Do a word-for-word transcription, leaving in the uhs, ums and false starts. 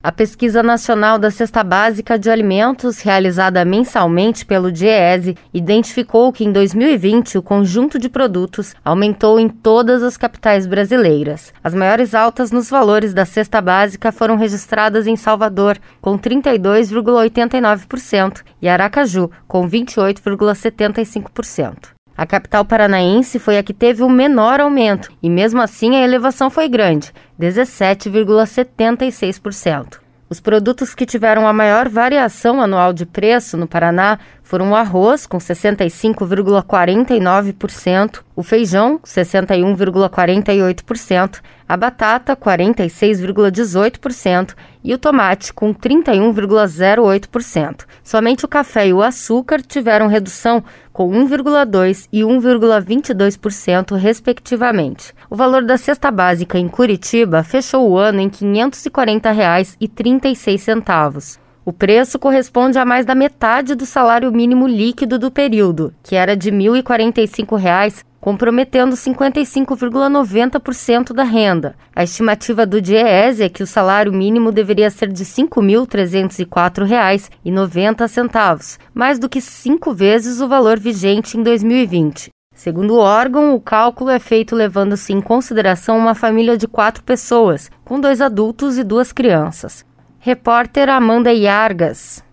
A Pesquisa Nacional da Cesta Básica de Alimentos, realizada mensalmente pelo DIEESE, identificou que em dois mil e vinte o conjunto de produtos aumentou em todas as capitais brasileiras. As maiores altas nos valores da cesta básica foram registradas em Salvador, com trinta e dois vírgula oitenta e nove por cento, e Aracaju, com vinte e oito vírgula setenta e cinco por cento. A capital paranaense foi a que teve o menor aumento, e mesmo assim a elevação foi grande, dezessete vírgula setenta e seis por cento. Os produtos que tiveram a maior variação anual de preço no Paraná foram o arroz, com sessenta e cinco vírgula quarenta e nove por cento, o feijão, sessenta e um vírgula quarenta e oito por cento, a batata, quarenta e seis vírgula dezoito por cento e o tomate, com trinta e um vírgula zero oito por cento. Somente o café e o açúcar tiveram redução com um vírgula dois por cento e um vírgula vinte e dois por cento, respectivamente. O valor da cesta básica em Curitiba fechou o ano em quinhentos e quarenta reais e trinta e seis centavos. O preço corresponde a mais da metade do salário mínimo líquido do período, que era de mil e quarenta e cinco reais, comprometendo cinquenta e cinco vírgula noventa por cento da renda. A estimativa do DIEESE é que o salário mínimo deveria ser de cinco mil trezentos e quatro reais e noventa centavos, mais do que cinco vezes o valor vigente em dois mil e vinte. Segundo o órgão, o cálculo é feito levando-se em consideração uma família de quatro pessoas, com dois adultos e duas crianças. Repórter Amanda Iargas.